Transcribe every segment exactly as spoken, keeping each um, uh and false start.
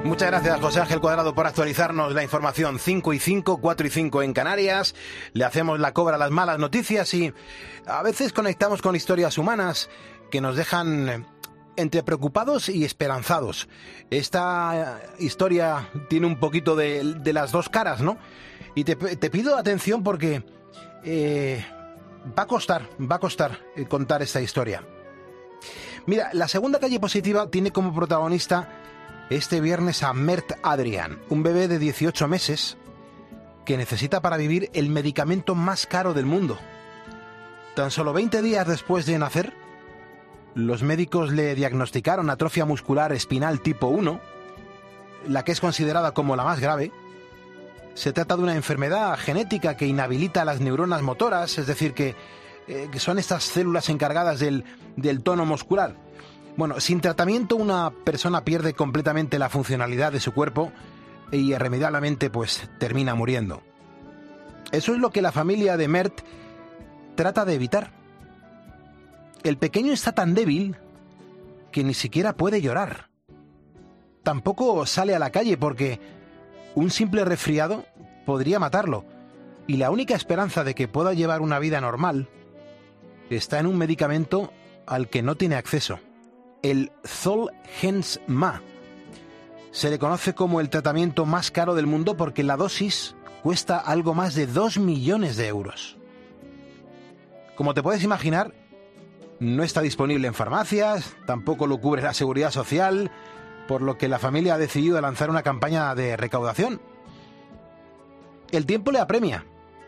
Muchas gracias, José Ángel Cuadrado, por actualizarnos la información. Cinco y cinco, cuatro y cinco en Canarias. Le hacemos la cobra a las malas noticias y a veces conectamos con historias humanas que nos dejan entre preocupados y esperanzados. Esta historia tiene un poquito de, de las dos caras, ¿no? Y te, te pido atención porque eh, va a costar, va a costar eh, contar esta historia. Mira, la segunda calle positiva tiene como protagonista este viernes a Mert Adrian, un bebé de dieciocho meses que necesita para vivir el medicamento más caro del mundo. Tan solo veinte días después de nacer, los médicos le diagnosticaron atrofia muscular espinal tipo uno, la que es considerada como la más grave. Se trata de una enfermedad genética que inhabilita las neuronas motoras, es decir, que, eh, que son estas células encargadas del, del tono muscular. Bueno, sin tratamiento una persona pierde completamente la funcionalidad de su cuerpo e irremediablemente pues termina muriendo. Eso es lo que la familia de Mert trata de evitar. El pequeño está tan débil que ni siquiera puede llorar. Tampoco sale a la calle porque un simple resfriado podría matarlo. Y la única esperanza de que pueda llevar una vida normal está en un medicamento al que no tiene acceso. El Zolgensma. Se le conoce como el tratamiento más caro del mundo porque la dosis cuesta algo más de dos millones de euros. Como te puedes imaginar, no está disponible en farmacias, tampoco lo cubre la Seguridad Social, por lo que la familia ha decidido lanzar una campaña de recaudación. El tiempo le apremia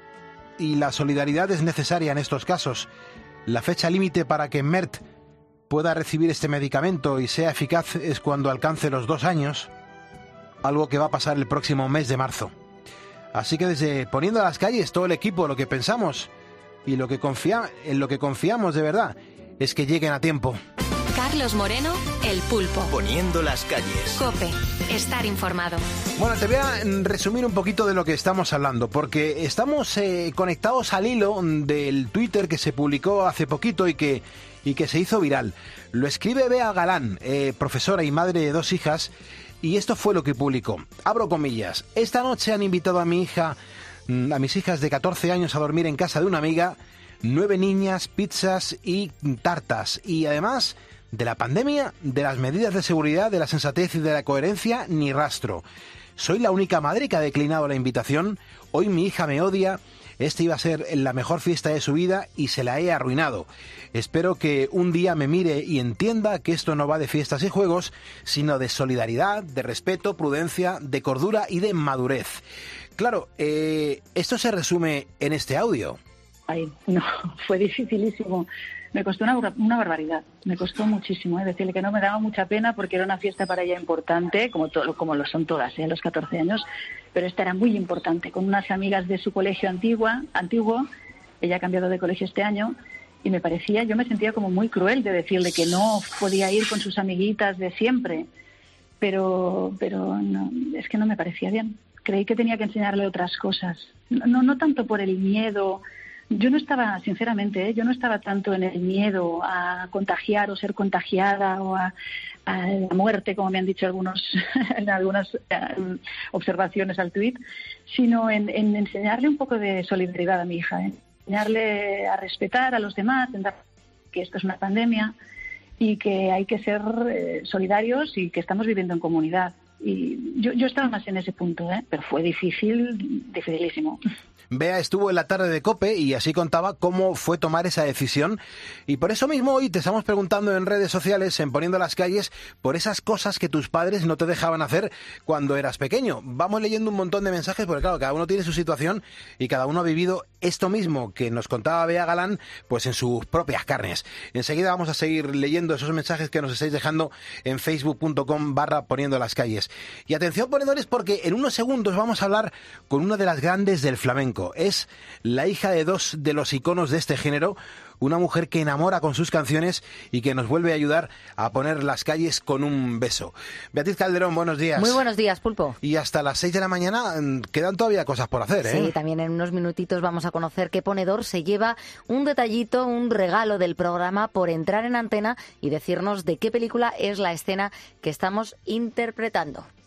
y la solidaridad es necesaria en estos casos. La fecha límite para que Mert pueda recibir este medicamento y sea eficaz es cuando alcance los dos años, algo que va a pasar el próximo mes de marzo. Así que desde Poniendo a las Calles, todo el equipo, lo que pensamos y lo que confía, en lo que confiamos de verdad es que lleguen a tiempo. Carlos Moreno, El Pulpo. Poniendo las calles. COPE. Estar informado. Bueno, te voy a resumir un poquito de lo que estamos hablando, porque estamos eh, conectados al hilo del Twitter que se publicó hace poquito y que, y que se hizo viral. Lo escribe Bea Galán, eh, profesora y madre de dos hijas, y esto fue lo que publicó. Abro comillas. Esta noche han invitado a mi hija, a mis hijas de catorce años a dormir en casa de una amiga. Nueve niñas, pizzas y tartas. Y además de la pandemia, de las medidas de seguridad, de la sensatez y de la coherencia, ni rastro. Soy la única madre que ha declinado la invitación. Hoy mi hija me odia. Esta iba a ser la mejor fiesta de su vida y se la he arruinado. Espero que un día me mire y entienda que esto no va de fiestas y juegos, sino de solidaridad, de respeto, prudencia, de cordura y de madurez. Claro, eh, esto se resume en este audio. Ay, no, fue dificilísimo. Me costó una, una barbaridad, me costó muchísimo, ¿eh? Decirle que no me daba mucha pena porque era una fiesta para ella importante, como, to, como lo son todas, ¿eh? A los catorce años, pero esta era muy importante, con unas amigas de su colegio antigua, antiguo, ella ha cambiado de colegio este año, y me parecía, yo me sentía como muy cruel de decirle que no podía ir con sus amiguitas de siempre, pero, pero no, es que no me parecía bien. Creí que tenía que enseñarle otras cosas, no, no tanto por el miedo. Yo no estaba, sinceramente, ¿eh? yo no estaba tanto en el miedo a contagiar o ser contagiada o a, a la muerte, como me han dicho algunos en algunas uh, observaciones al tuit, sino en, en enseñarle un poco de solidaridad a mi hija, ¿eh? Enseñarle a respetar a los demás, entender que esto es una pandemia y que hay que ser eh, solidarios y que estamos viviendo en comunidad. Y yo, yo estaba más en ese punto, ¿eh? Pero fue difícil, dificilísimo. Bea estuvo en la tarde de COPE y así contaba cómo fue tomar esa decisión. Y por eso mismo hoy te estamos preguntando en redes sociales, en Poniendo las Calles, por esas cosas que tus padres no te dejaban hacer cuando eras pequeño. Vamos leyendo un montón de mensajes porque, claro, cada uno tiene su situación y cada uno ha vivido esto mismo que nos contaba Bea Galán, pues en sus propias carnes. Enseguida vamos a seguir leyendo esos mensajes que nos estáis dejando en facebook punto com barra Poniendo las Calles. Y atención, ponedores, porque en unos segundos vamos a hablar con una de las grandes del flamenco. Es la hija de dos de los iconos de este género, una mujer que enamora con sus canciones y que nos vuelve a ayudar a poner las calles con un beso. Beatriz Calderón, buenos días. Muy buenos días, Pulpo. Y hasta las seis de la mañana quedan todavía cosas por hacer, ¿eh? Sí, también en unos minutitos vamos a conocer qué ponedor se lleva un detallito, un regalo del programa por entrar en antena y decirnos de qué película es la escena que estamos interpretando.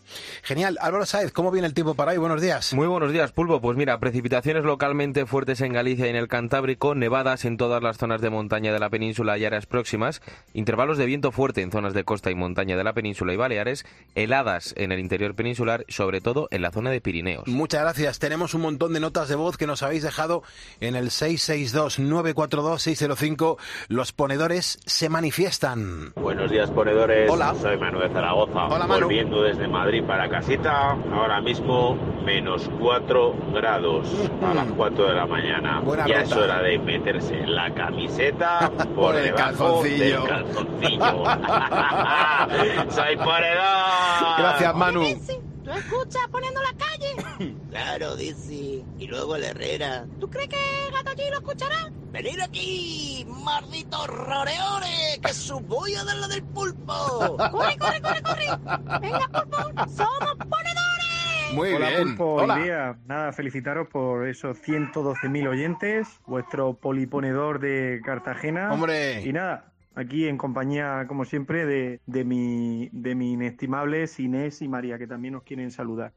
Genial. Álvaro Sáez, ¿cómo viene el tiempo para hoy? Buenos días. Muy buenos días, Pulpo. Pues mira, precipitaciones localmente fuertes en Galicia y en el Cantábrico, nevadas en todas las zonas de montaña de la península y áreas próximas, intervalos de viento fuerte en zonas de costa y montaña de la península y Baleares, heladas en el interior peninsular, sobre todo en la zona de Pirineos. Muchas gracias. Tenemos un montón de notas de voz que nos habéis dejado en el seis seis dos, nueve cuatro dos, seis cero cinco. Los ponedores se manifiestan. Buenos días, ponedores. Hola. Soy Manu de Zaragoza. Hola, Manu. Volviendo desde Madrid para casita. Ahora mismo menos cuatro grados a las cuatro de la mañana. Buena ya nota. es hora de meterse la camiseta por, Por el debajo calzoncillo. del calzoncillo. Soy ponedor. Gracias, Manu. ¿Tú escuchas poniendo la calle? Claro, dice. Y luego el Herrera. ¿Tú crees que el gato allí lo escuchará? ¡Venid aquí, malditos roreores! ¡Que os voy a dar la del pulpo! ¡Corre, corre, corre, corre! ¡Venga, pulpo! ¡Somos ponedores! Muy Hola, bien. Pulpo, Hola. buen día. Nada, felicitaros por esos ciento doce mil oyentes, vuestro poliponedor de Cartagena. Hombre. Y nada, aquí en compañía, como siempre, de, de, mi, de mis inestimables Inés y María, que también nos quieren saludar.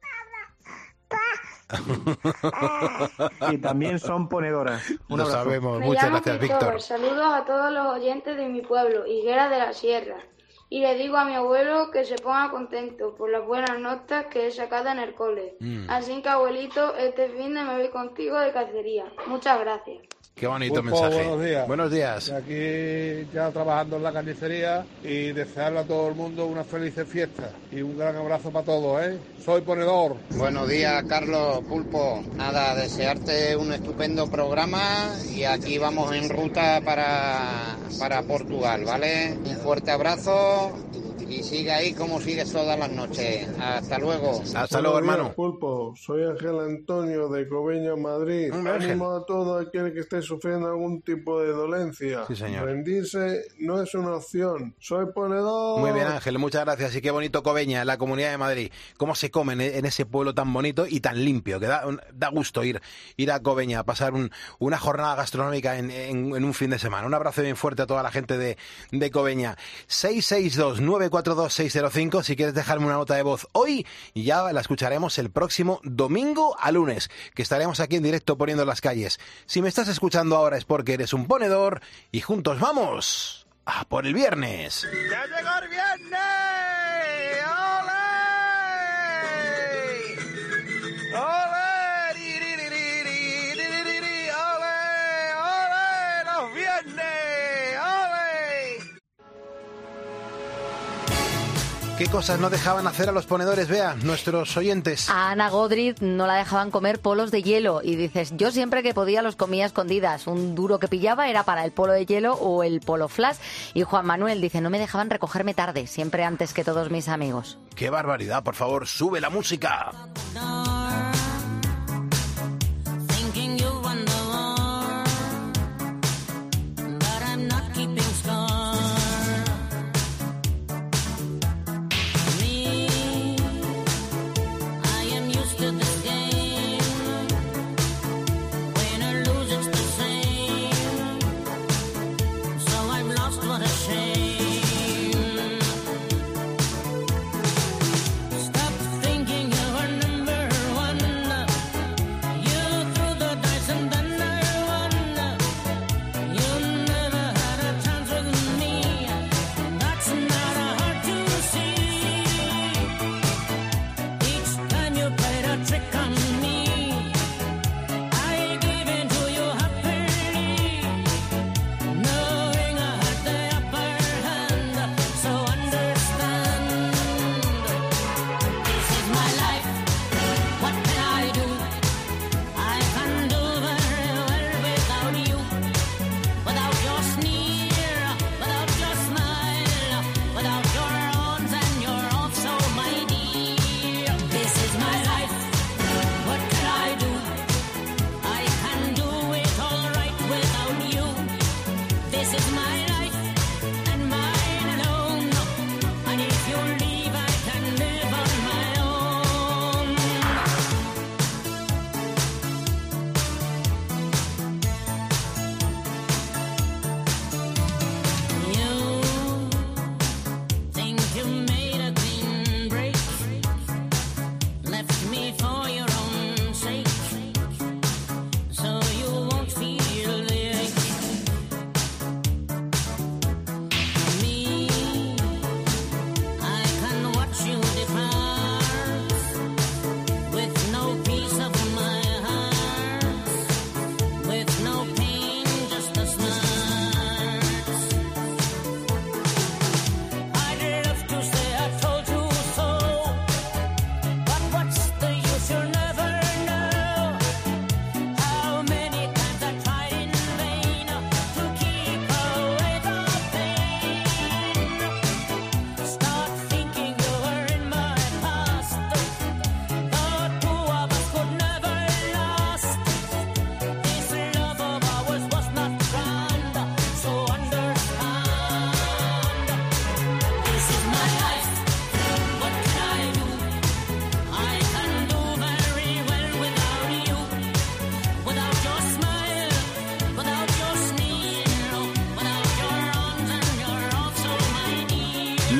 Y también son ponedoras. Un Lo abrazo. sabemos. Me Muchas llamo gracias, Cristóbal. Víctor. Saludos a todos los oyentes de mi pueblo, Higuera de la Sierra. Y le digo a mi abuelo que se ponga contento por las buenas notas que he sacado en el cole. Mm. Así que, abuelito, este fin de me voy contigo de cacería. Muchas gracias. Qué bonito Pulpo, mensaje. buenos días. Buenos días. Aquí ya trabajando en la carnicería y desearle a todo el mundo una feliz fiesta y un gran abrazo para todos, ¿eh? Soy ponedor. Buenos días, Carlos, Pulpo. Nada, desearte un estupendo programa y aquí vamos en ruta para, para Portugal, ¿vale? Un fuerte abrazo y sigue ahí como sigues todas las noches. Hasta luego. Hasta luego, Buenos días, hermano. Pulpo, soy Ángel Antonio de Coveñas, Madrid. Hombre, Ángel. Ánimo a todo aquel que esté sufriendo algún tipo de dolencia. Sí, señor. Rendirse no es una opción. Soy ponedor. Muy bien, Ángel, muchas gracias. Y qué bonito Coveña, la Comunidad de Madrid. Cómo se come en en ese pueblo tan bonito y tan limpio, que da, da gusto ir, ir a Coveña, a pasar un, una jornada gastronómica en, en, en un fin de semana. Un abrazo bien fuerte a toda la gente de, de Coveña. seis seis dos, nueve cuatro dos, seis cero cinco, si quieres dejarme una nota de voz hoy, y ya la escucharemos el próximo domingo a lunes, que estaremos aquí en directo poniendo las calles. Si me estás escuchando ahora es porque eres un ponedor, y juntos vamos a por el viernes. ¡Ya llegó el viernes! ¡Ole! ¡Ole! ¡Ri, ri, ri, ri, ri, ri, ri, ri! ¡Ole! ¡Ole! ¡Los viernes! ¡Ole! ¿Qué cosas no dejaban hacer a los ponedores, Bea, nuestros oyentes? A Ana Godriz no la dejaban comer polos de hielo y dices, yo siempre que podía los comía a escondidas. Un duro que pillaba era para el polo de hielo o el polo flash. Y Juan Manuel dice, no me dejaban recogerme tarde, siempre antes que todos mis amigos. ¡Qué barbaridad! Por favor, sube la música. Stop thinking you're a number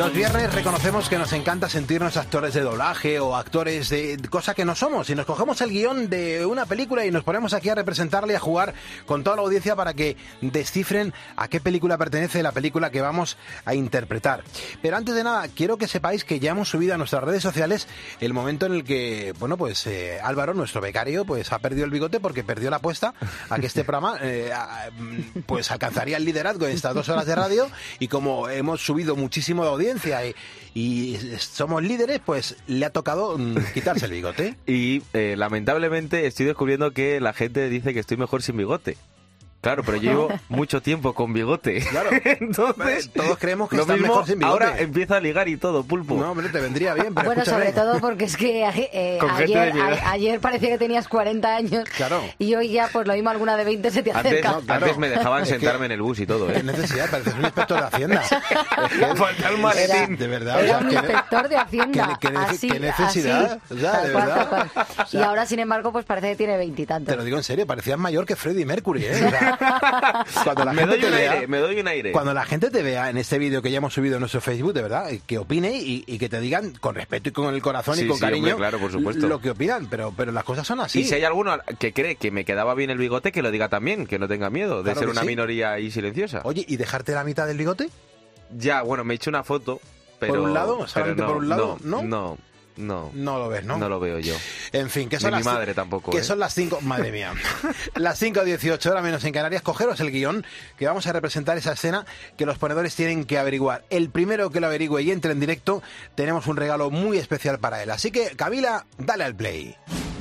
Los viernes reconocemos que nos encanta sentirnos actores de doblaje o actores de cosa que no somos, y nos cogemos el guión de una película y nos ponemos aquí a representarle y a jugar con toda la audiencia para que descifren a qué película pertenece la película que vamos a interpretar. Pero antes de nada, quiero que sepáis que ya hemos subido a nuestras redes sociales el momento en el que, bueno, pues eh, Álvaro, nuestro becario, pues ha perdido el bigote porque perdió la apuesta a que este programa eh, a, pues alcanzaría el liderazgo en estas dos horas de radio, y como hemos subido muchísimo de audiencia y, y somos líderes, pues le ha tocado mm, quitarse el bigote. Y eh, lamentablemente estoy descubriendo que la gente dice que estoy mejor sin bigote. Claro, pero yo llevo mucho tiempo con bigote. Claro. Entonces, todos creemos que lo estás mismo, mejor sin bigote. Ahora empieza a ligar y todo, Pulpo. No, hombre, te vendría bien, pero bueno, escúchame. sobre todo porque es que eh, ayer, a, ayer parecía que tenías cuarenta años. Claro. Y hoy ya, pues lo mismo, alguna de veinte se te Antes, acerca. no, claro. Antes me dejaban sentarme en el bus y todo, ¿eh? Qué necesidad, pareces un inspector de Hacienda. Es que falta el maletín. Era, de verdad. Era o sea, un inspector de Hacienda. ¿Qué, qué, así, qué necesidad? Así, o sea, tal de cual, verdad. tal cual. O sea, y ahora, sin embargo, pues parece que tiene veintitantos. Te lo digo en serio, parecías mayor que Freddie Mercury, ¿eh? O sea, cuando la me gente doy te un vea, aire, me doy un aire. Cuando la gente te vea en este vídeo que ya hemos subido en nuestro Facebook, de verdad, que opine y, y que te digan con respeto y con el corazón sí, y con sí, cariño, hombre, claro, por supuesto, lo que opinan, pero, pero las cosas son así. Y si hay alguno que cree que me quedaba bien el bigote, que lo diga también, que no tenga miedo de Claro ser que una sí. minoría ahí silenciosa. Oye, ¿y dejarte la mitad del bigote? Ya, bueno, me he hecho una foto, pero... ¿Por un lado? ¿Solamente pero no, por un lado? No, ¿No? no, no. No lo ves, ¿no? No lo veo yo. En fin, que son Ni las... mi madre tampoco, Que ¿eh? son las cinco... Madre mía. Las cinco dieciocho, hora menos en Canarias. Cogeros el guión, que vamos a representar esa escena que los ponedores tienen que averiguar. El primero que lo averigüe y entre en directo, tenemos un regalo muy especial para él. Así que, Camila, dale al play.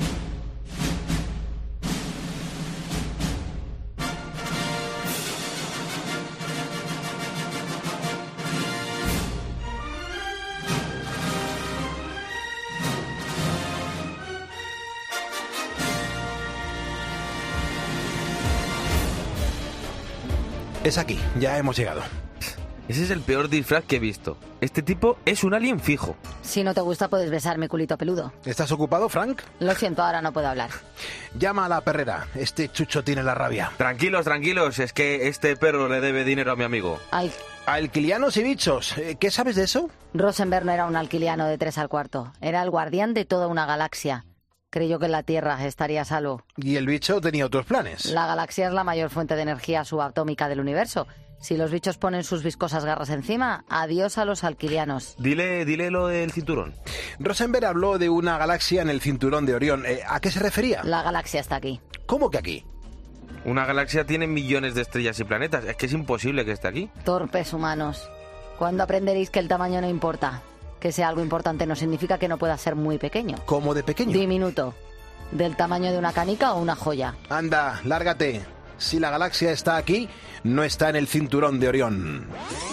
Es aquí, ya hemos llegado. Ese es el peor disfraz que he visto. Este tipo es un alien fijo. Si no te gusta, puedes besar mi culito peludo. ¿Estás ocupado, Frank? Lo siento, ahora no puedo hablar. Llama a la perrera. Este chucho tiene la rabia. Tranquilos, tranquilos. Es que este perro le debe dinero a mi amigo. Ay. Alquilianos y bichos. ¿Qué sabes de eso? Rosenberg no era un alquiliano de tres al cuarto. Era el guardián de toda una galaxia. Creyó que en la Tierra estaría a salvo. Y el bicho tenía otros planes. La galaxia es la mayor fuente de energía subatómica del universo. Si los bichos ponen sus viscosas garras encima, adiós a los alquilianos. Dile, dile lo del cinturón. Rosenberg habló de una galaxia en el cinturón de Orión. Eh, ¿A qué se refería? La galaxia está aquí. ¿Cómo que aquí? Una galaxia tiene millones de estrellas y planetas. Es que es imposible que esté aquí. Torpes humanos. ¿Cuándo aprenderéis que el tamaño no importa? Que sea algo importante no significa que no pueda ser muy pequeño. ¿Cómo de pequeño? Diminuto. Del tamaño de una canica o una joya. Anda, lárgate. Si la galaxia está aquí, no está en el cinturón de Orión.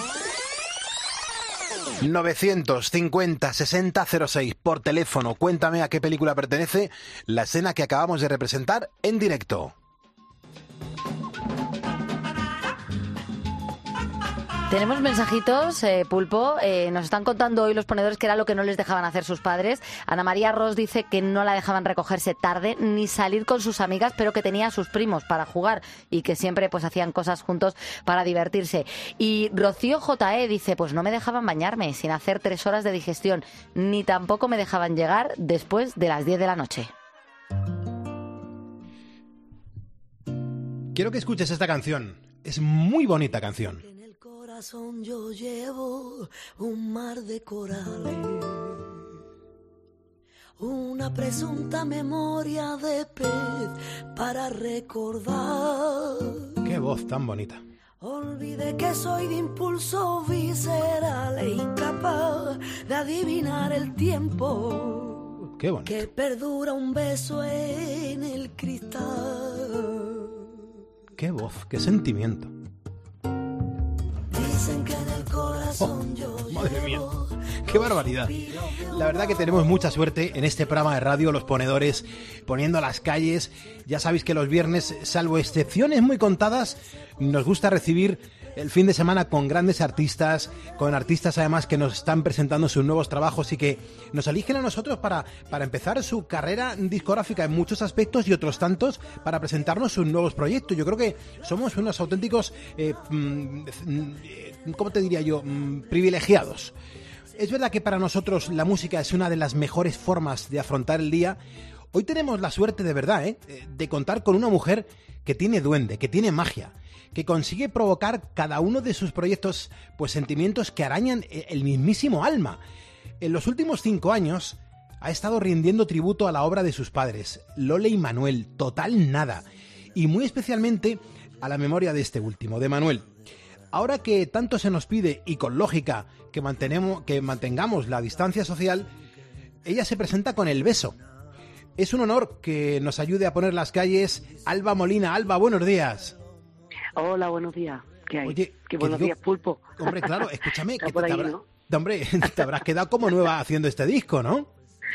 novecientos cincuenta sesenta cero seis por teléfono. Cuéntame a qué película pertenece la escena que acabamos de representar en directo. Tenemos mensajitos, eh, Pulpo. Eh, nos están contando hoy los ponedores que era lo que no les dejaban hacer sus padres. Ana María Ross dice que no la dejaban recogerse tarde ni salir con sus amigas, pero que tenía a sus primos para jugar y que siempre pues hacían cosas juntos para divertirse. Y Rocío J E dice, pues no me dejaban bañarme sin hacer tres horas de digestión, ni tampoco me dejaban llegar después de las diez de la noche. Quiero que escuches esta canción. Es muy bonita canción. Yo llevo un mar de corales, una presunta memoria de pez para recordar. Qué voz tan bonita. Olvide que soy de impulso visceral e incapaz de adivinar el tiempo. Qué bonito. Que perdura un beso en el cristal. Qué voz, qué sentimiento. Dicen que en el corazón oh, yo madre mía, qué barbaridad. La verdad que tenemos mucha suerte en este programa de radio, los ponedores poniendo las calles. Ya sabéis que los viernes, salvo excepciones muy contadas, nos gusta recibir el fin de semana con grandes artistas, con artistas además que nos están presentando sus nuevos trabajos y que nos eligen a nosotros para, para empezar su carrera discográfica en muchos aspectos y otros tantos para presentarnos sus nuevos proyectos. Yo creo que somos unos auténticos, eh, ¿cómo te diría yo?, privilegiados. Es verdad que para nosotros la música es una de las mejores formas de afrontar el día. Hoy tenemos la suerte de verdad, ¿eh?, de contar con una mujer que tiene duende, que tiene magia, que consigue provocar cada uno de sus proyectos pues sentimientos que arañan el mismísimo alma. En los últimos cinco años ha estado rindiendo tributo a la obra de sus padres, Lole y Manuel, Total Nada, y muy especialmente a la memoria de este último, de Manuel. Ahora que tanto se nos pide, y con lógica, que, mantenemos, que mantengamos la distancia social, ella se presenta con El Beso. Es un honor que nos ayude a poner las calles Alba Molina. Alba, buenos días. Hola, buenos días. ¿Qué hay? Oye, qué buenos días, Pulpo. Hombre, claro, escúchame, que por te, ahí, habrá, ¿no? hombre, te habrás quedado como nueva haciendo este disco, ¿no?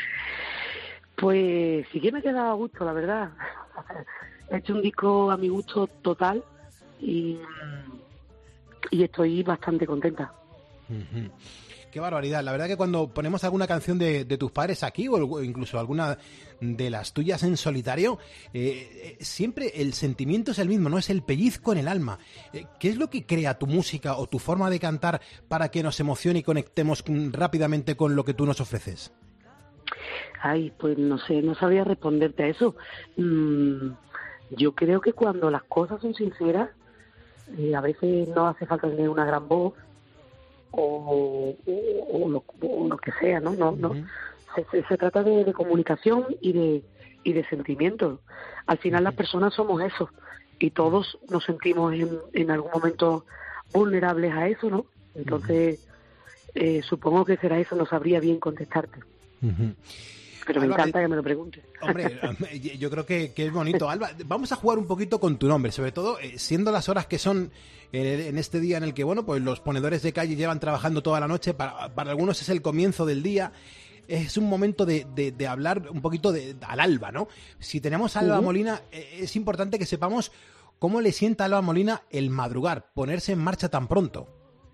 Pues sí que me he quedado a gusto, la verdad. He hecho un disco a mi gusto total y, y estoy bastante contenta. Uh-huh. Qué barbaridad. La verdad que cuando ponemos alguna canción de, de tus padres aquí o incluso alguna de las tuyas en solitario, eh, siempre el sentimiento es el mismo, ¿no? Es el pellizco en el alma. Eh, ¿Qué es lo que crea tu música o tu forma de cantar para que nos emocione y conectemos rápidamente con lo que tú nos ofreces? Ay, pues no sé, no sabría responderte a eso. Mm, yo creo que cuando las cosas son sinceras, eh, a veces no hace falta tener una gran voz, O, o, o, lo, o lo que sea, ¿no? no, no. Uh-huh. se, se, se trata de, de comunicación y de y de sentimientos. Al final uh-huh. las personas somos eso y todos nos sentimos en, en algún momento vulnerables a eso, ¿no? Entonces uh-huh. eh, supongo que será eso, no sabría bien contestarte. Uh-huh. Pero me Alba, encanta que me lo preguntes. Hombre, yo creo que, que es bonito. Alba, vamos a jugar un poquito con tu nombre, sobre todo eh, siendo las horas que son eh, en este día en el que, bueno, pues los ponedores de calle llevan trabajando toda la noche. Para, para algunos es el comienzo del día. Es un momento de, de, de hablar un poquito de, al Alba, ¿no? Si tenemos a Alba uh-huh. Molina, eh, es importante que sepamos cómo le sienta a Alba Molina el madrugar, ponerse en marcha tan pronto.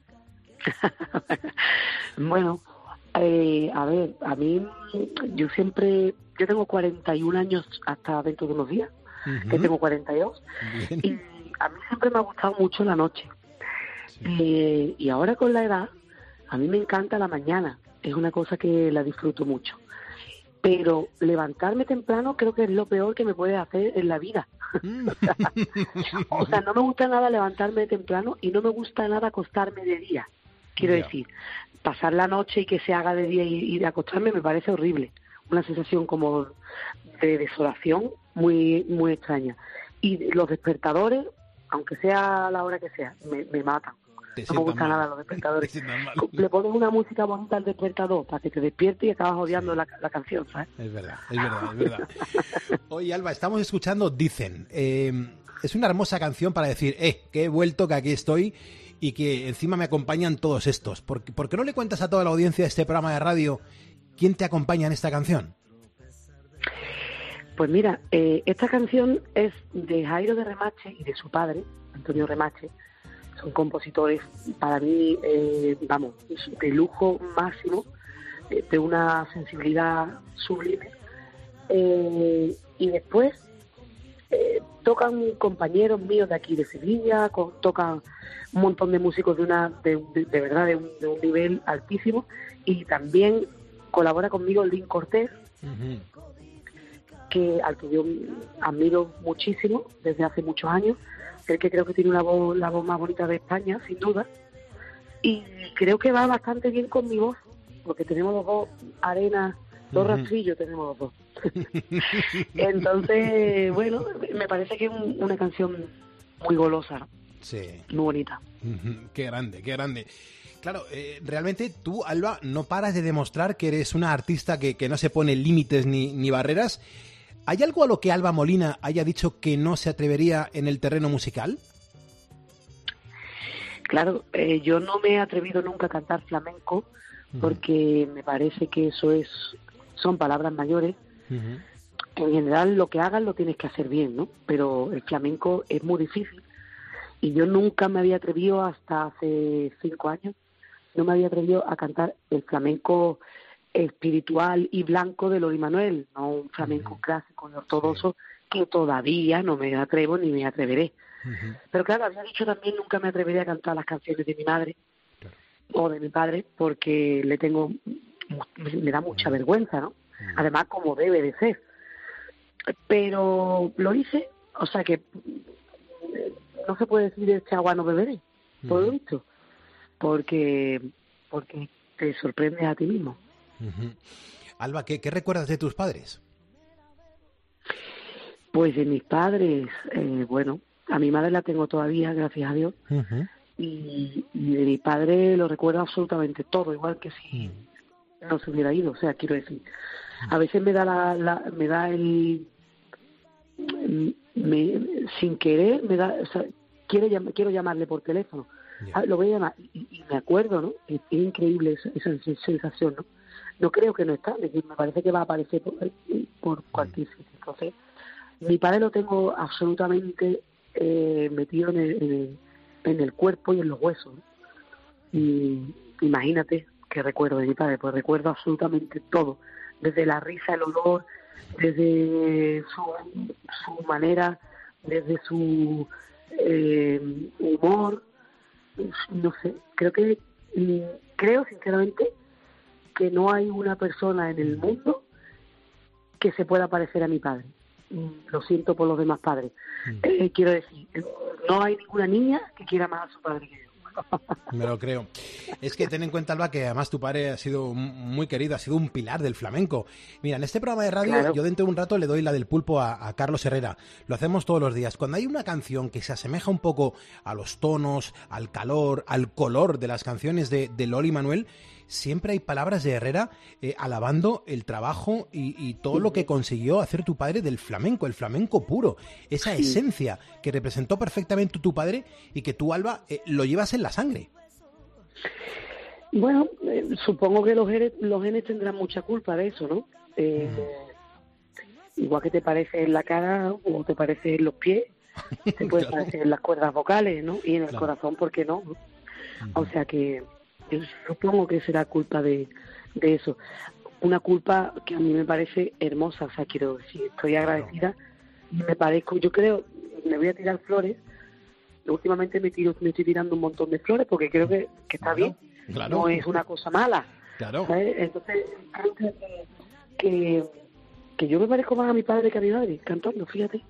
Bueno... Eh, a ver, a mí, yo siempre, yo tengo cuarenta y un años hasta dentro de unos días, uh-huh. que tengo cuarenta y dos, Bien. Y a mí siempre me ha gustado mucho la noche. Sí. Eh, y ahora con la edad, a mí me encanta la mañana, es una cosa que la disfruto mucho. Pero levantarme temprano creo que es lo peor que me puede hacer en la vida. o, sea, o sea, no me gusta nada levantarme temprano y no me gusta nada acostarme de día. Quiero yeah. decir, pasar la noche y que se haga de día y, y de acostarme me parece horrible. Una sensación como de desolación muy muy extraña. Y los despertadores, aunque sea a la hora que sea, me, me matan. No me gustan nada los despertadores. Le pones una música bonita al despertador para que te despierte y acabas odiando sí. la, la canción, ¿sabes? Es verdad, es verdad, es verdad. Oye, Alba, estamos escuchando Dicen. Eh, es una hermosa canción para decir, eh, que he vuelto, que aquí estoy... y que encima me acompañan todos estos. ¿Por, ¿Por qué no le cuentas a toda la audiencia de este programa de radio quién te acompaña en esta canción? Pues mira, eh, esta canción es de Jairo de Remache y de su padre, Antonio Remache. Son compositores, para mí, eh, vamos, de lujo máximo, eh, de una sensibilidad sublime. Eh, y después eh, tocan compañeros míos de aquí de Sevilla, con, tocan un montón de músicos de una de, de, de verdad de un, de un nivel altísimo, y también colabora conmigo Lin Cortés, uh-huh. que al que yo admiro muchísimo desde hace muchos años, el que creo que tiene una voz, la voz más bonita de España, sin duda, y creo que va bastante bien con mi voz, porque tenemos los dos arenas, dos uh-huh. rastrillos tenemos los dos. Entonces, bueno, me parece que es un, una canción muy golosa, sí. muy bonita. Uh-huh. Qué grande, qué grande. Claro, eh, realmente tú, Alba, no paras de demostrar que eres una artista que, que no se pone límites ni, ni barreras. ¿Hay algo a lo que Alba Molina haya dicho que no se atrevería en el terreno musical? Claro, eh, yo no me he atrevido nunca a cantar flamenco porque uh-huh. me parece que eso es son palabras mayores. Uh-huh. En general, lo que hagas lo tienes que hacer bien, ¿no? Pero el flamenco es muy difícil Y yo nunca me había atrevido, hasta hace cinco años, no me había atrevido a cantar el flamenco espiritual y blanco de Loli Manuel, no un flamenco uh-huh. clásico y ortodoxo, sí. que todavía no me atrevo ni me atreveré. Uh-huh. Pero claro, había dicho también nunca me atreveré a cantar las canciones de mi madre claro. o de mi padre, porque le tengo, me da mucha uh-huh. vergüenza, ¿no? Uh-huh. Además, como debe de ser. Pero lo hice, o sea que no se puede decir este agua no beberé, por lo visto, porque, porque te sorprendes a ti mismo. Uh-huh. Alba, ¿qué, ¿qué recuerdas de tus padres? Pues de mis padres, eh, bueno, a mi madre la tengo todavía, gracias a Dios, uh-huh. y, y de mi padre lo recuerdo absolutamente todo, igual que si uh-huh. no se hubiera ido, o sea, quiero decir, a veces me da la, la me da el, me, sin querer, me da, o sea, quiero, llam- quiero llamarle por teléfono, yeah. lo voy a llamar, y, y me acuerdo, ¿no? Es, es increíble esa, esa sensación, ¿no? No creo que no está, es decir, me parece que va a aparecer por, por cualquier sitio. Entonces, mi padre lo tengo absolutamente eh, metido en el, en, el, en el cuerpo y en los huesos, ¿no? Y imagínate qué recuerdo de mi padre, pues recuerdo absolutamente todo, desde la risa, el olor, desde su, su manera, desde su eh, humor, no sé, creo que, creo sinceramente que no hay una persona en el mundo que se pueda parecer a mi padre. Lo siento por los demás padres. Mm. Eh, quiero decir, no hay ninguna niña que quiera más a su padre que yo. Me lo creo. Es que ten en cuenta, Alba, que además tu padre ha sido muy querido, ha sido un pilar del flamenco. Mira, en este programa de radio, claro. yo dentro de un rato le doy la del pulpo a, a Carlos Herrera. Lo hacemos todos los días. Cuando hay una canción que se asemeja un poco a los tonos, al calor, al color de las canciones de, de Loli Manuel, siempre hay palabras de Herrera eh, alabando el trabajo y, y todo lo que consiguió hacer tu padre del flamenco, el flamenco puro, esa sí. esencia que representó perfectamente tu padre y que tú, Alba, eh, lo llevas en la sangre. Bueno, eh, supongo que los genes, los genes tendrán mucha culpa de eso, ¿no? Eh, mm. Igual que te parece en la cara o te parece en los pies, te puede claro. parecer en las cuerdas vocales, ¿no? Y en el claro. corazón, ¿por qué no? ¿no? Mm. O sea que yo supongo que será culpa de, de eso. Una culpa que a mí me parece hermosa, o sea, quiero decir, estoy agradecida y me parezco, yo creo, me voy a tirar flores, últimamente me tiro, me estoy tirando un montón de flores porque creo que, que está claro, bien, claro. no es una cosa mala. Claro. ¿Sabes? Entonces, creo que, que, que yo me parezco más a mi padre que a mi madre, cantando, fíjate.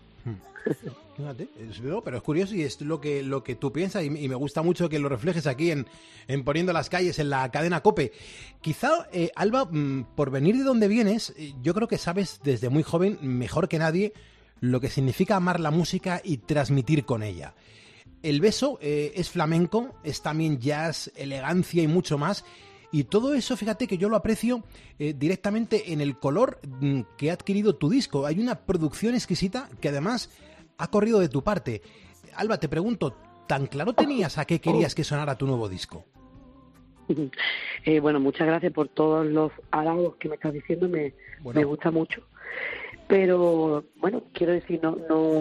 Fíjate, es, no, pero es curioso y es lo que lo que tú piensas y, y me gusta mucho que lo reflejes aquí en, en Poniendo las Calles, en la cadena COPE. Quizá, eh, Alba, por venir de donde vienes, yo creo que sabes desde muy joven, mejor que nadie, lo que significa amar la música y transmitir con ella. El beso eh, es flamenco, es también jazz, elegancia y mucho más. Y todo eso, fíjate que yo lo aprecio eh, directamente en el color mm, que ha adquirido tu disco. Hay una producción exquisita que además ha corrido de tu parte. Alba, te pregunto, ¿tan claro tenías a qué querías que sonara tu nuevo disco? Eh, bueno, muchas gracias por todos los halagos que me estás diciendo, me, bueno. me gusta mucho. Pero, bueno, quiero decir, no no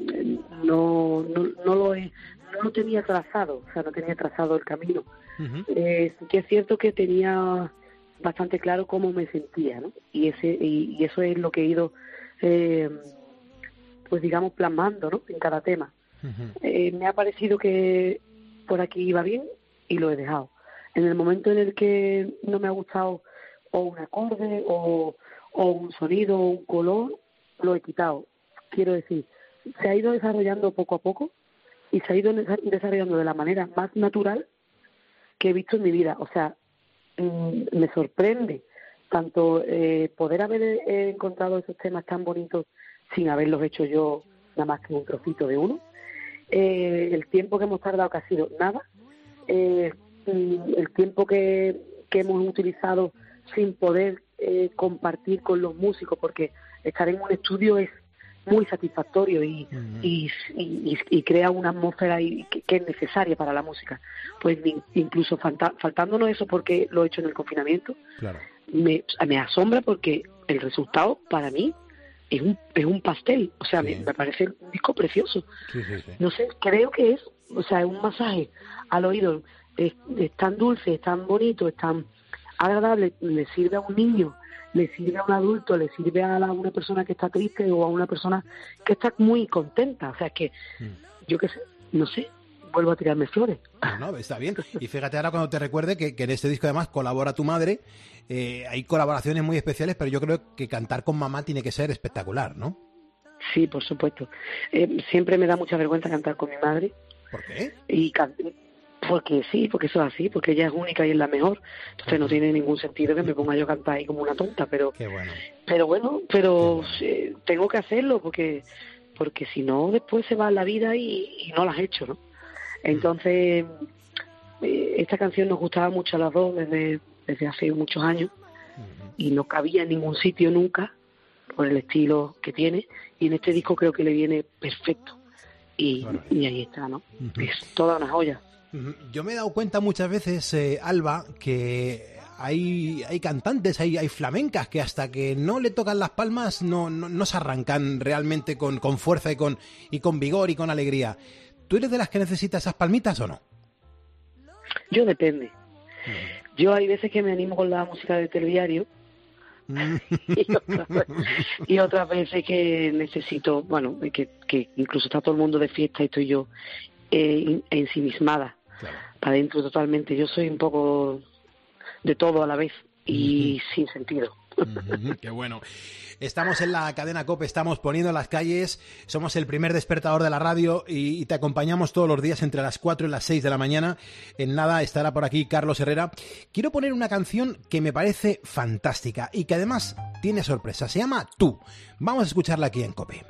no no, no lo he, no lo tenía trazado, o sea, no tenía trazado el camino. Uh-huh. Eh, sí que es cierto que tenía bastante claro cómo me sentía, ¿no? Y ese y, y eso es lo que he ido, eh, pues digamos, plasmando, ¿no? En cada tema. Uh-huh. Eh, me ha parecido que por aquí iba bien y lo he dejado. En el momento en el que no me ha gustado o un acorde o, o un sonido o un color, lo he quitado. Quiero decir, se ha ido desarrollando poco a poco y se ha ido desarrollando de la manera más natural que he visto en mi vida. O sea, mmm, me sorprende tanto eh, poder haber eh, encontrado esos temas tan bonitos sin haberlos hecho yo nada más que un trocito de uno. Eh, el tiempo que hemos tardado, que ha sido nada. Eh, el tiempo que, que hemos utilizado sin poder eh, compartir con los músicos, porque estar en un estudio es muy satisfactorio y, uh-huh. y, y, y crea una atmósfera y, que, que es necesaria para la música. Pues incluso falta, faltándonos eso porque lo he hecho en el confinamiento, claro. me, me asombra porque el resultado para mí es un, es un pastel, o sea, sí. me, me parece un disco precioso. Sí, sí, sí. No sé, creo que es, o sea, es un masaje al oído, es, es tan dulce, es tan bonito, es tan agradable, le sirve a un niño, le sirve a un adulto, le sirve a, la, a una persona que está triste o a una persona que está muy contenta, o sea, que mm. yo qué sé, no sé, vuelvo a tirarme flores. No, no, está bien. Y fíjate ahora cuando te recuerde que, que en este disco además colabora tu madre, eh, hay colaboraciones muy especiales, pero yo creo que cantar con mamá tiene que ser espectacular, ¿no? Sí, por supuesto. Eh, siempre me da mucha vergüenza cantar con mi madre. ¿Por qué? Y can- porque sí, porque eso es así, porque ella es única y es la mejor. Entonces no tiene ningún sentido que me ponga yo a cantar ahí como una tonta, pero Qué bueno. pero bueno, pero eh, tengo que hacerlo porque porque si no después se va la vida y, y no la has hecho, ¿no? Entonces eh, esta canción nos gustaba mucho a las dos desde, desde hace muchos años y no cabía en ningún sitio nunca por el estilo que tiene, y en este disco creo que le viene perfecto y, y ahí está, ¿no? Uh-huh. Es toda una joya. Uh-huh. Yo me he dado cuenta muchas veces, eh, Alba, que hay, hay cantantes, hay, hay flamencas que hasta que no le tocan las palmas no, no, no se arrancan realmente con, con fuerza y con, y con vigor y con alegría. ¿Tú eres de las que necesitas esas palmitas o no? Yo depende. Uh-huh. Yo hay veces que me animo con la música del telediario y, otras veces, y otras veces que necesito, bueno, que, que incluso está todo el mundo de fiesta y estoy yo eh, ensimismada, claro. Para adentro totalmente. Yo soy un poco de todo a la vez y uh-huh. sin sentido. Uh-huh, qué bueno. Estamos en la cadena COPE, estamos poniendo las calles, somos el primer despertador de la radio y, y te acompañamos todos los días entre las cuatro y las seis de la mañana. En nada estará por aquí Carlos Herrera. Quiero poner una canción que me parece fantástica y que además tiene sorpresa. Se llama Tú. Vamos a escucharla aquí en COPE.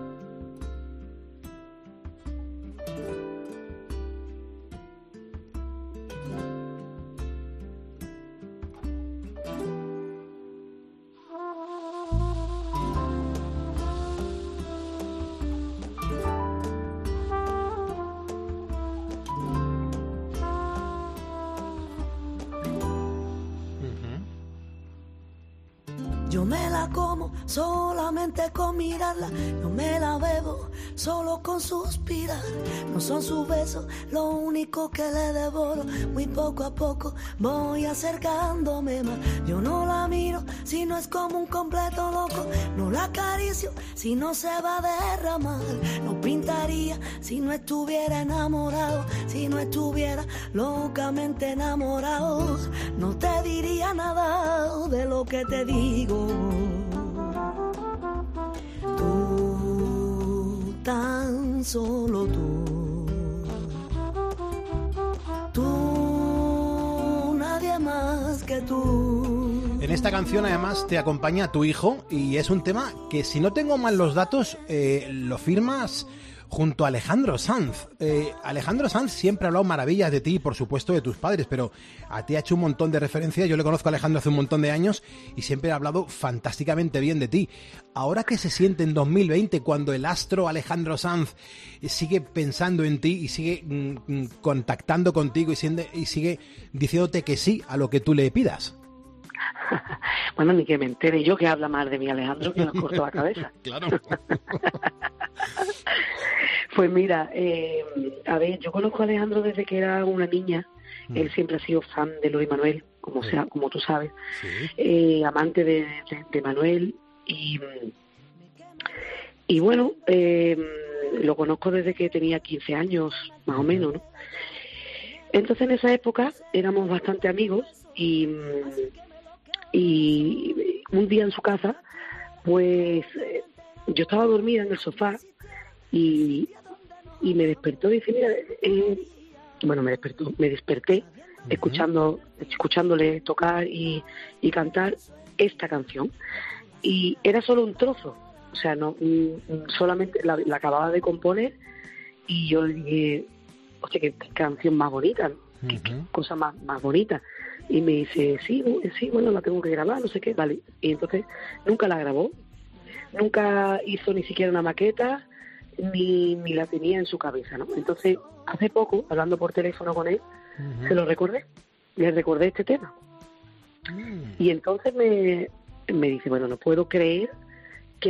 Yo me la como solamente con mirarla, yo me la bebo solo con suspirar. No son sus besos lo único que le devoro, muy poco a poco voy acercándome más. Yo no la miro si no es como un completo loco, no la acaricio si no se va a derramar. No pintaría si no estuviera enamorado, si no estuviera locamente enamorado. No te diría nada de lo que te digo. Tú, tan solo tú, tú, nadie más que tú. En esta canción además te acompaña tu hijo y es un tema que, si no tengo mal los datos, eh, lo firmas junto a Alejandro Sanz. Eh, Alejandro Sanz siempre ha hablado maravillas de ti y por supuesto de tus padres, pero a ti ha hecho un montón de referencias. Yo le conozco a Alejandro hace un montón de años y siempre ha hablado fantásticamente bien de ti. Ahora, ¿qué se siente en dos mil veinte cuando el astro Alejandro Sanz sigue pensando en ti y sigue mm, contactando contigo y, siende, y sigue diciéndote que sí a lo que tú le pidas? Bueno, ni que me entere yo que habla mal de mí Alejandro, que nos cortó la cabeza. Claro. Pues mira, eh, a ver, yo conozco a Alejandro desde que era una niña. Mm. Él siempre ha sido fan de Luis Manuel, como sea, como tú sabes. Sí. Eh, amante de, de, de Manuel. Y, y bueno, eh, lo conozco desde que tenía quince años, más o menos, ¿no? Entonces en esa época éramos bastante amigos y, y un día en su casa, pues yo estaba dormida en el sofá y, y me despertó y dice, mira, eh, bueno, me despertó, me desperté uh-huh. escuchando, escuchándole tocar y, y cantar esta canción. Y era solo un trozo, o sea, no solamente la, la acababa de componer y yo dije, hostia, qué, qué canción más bonita, uh-huh. qué, qué cosa más, más bonita. Y me dice, sí, sí, bueno, la tengo que grabar, no sé qué, vale. Y entonces nunca la grabó, nunca hizo ni siquiera una maqueta, ni, ni la tenía en su cabeza, ¿no? Entonces, hace poco, hablando por teléfono con él, uh-huh. se lo recordé, le recordé este tema. Uh-huh. Y entonces me, me dice, bueno, no puedo creer que,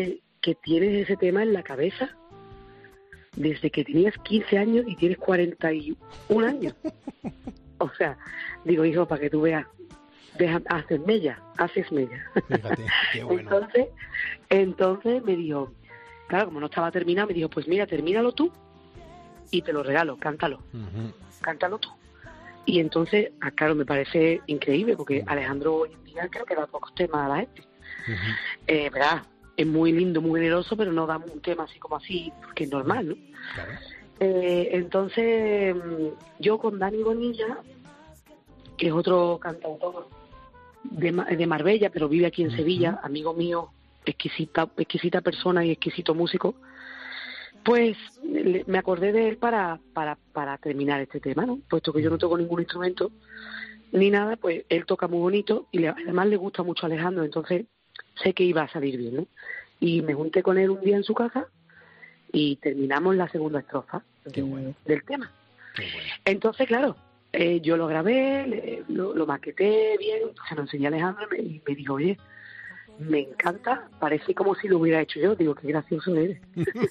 que tienes ese tema en la cabeza desde que tenías quince años y tienes cuarenta y un años. O sea, digo, hijo, para que tú veas, deja, haces mella, haces mella. Fíjate, qué bueno. Entonces, entonces me dijo, claro, como no estaba terminado, me dijo, pues mira, termínalo tú y te lo regalo, cántalo, uh-huh. cántalo tú. Y entonces, ah, claro, me parece increíble, porque Alejandro hoy en día creo que da pocos temas a la gente. Uh-huh. Eh, ¿verdad? Es muy lindo, muy generoso, pero no da un tema así como así, porque es normal, ¿no? Claro. Eh, entonces, yo con Dani Bonilla, que es otro cantautor de, de Marbella, pero vive aquí en uh-huh. Sevilla, amigo mío, exquisita, exquisita persona y exquisito músico, pues le, me acordé de él para, para, para terminar este tema, ¿no? Puesto que yo no toco ningún instrumento ni nada, pues él toca muy bonito y le, además le gusta mucho a Alejandro, entonces sé que iba a salir bien, ¿no? Y me junté con él un día en su casa y terminamos la segunda estrofa de, bueno. del tema. Bueno. Entonces, claro, eh, yo lo grabé, le, lo, lo maqueté bien, se lo enseñé a Alejandro y me, y me dijo, oye, me encanta, parece como si lo hubiera hecho yo. Digo, qué gracioso eres.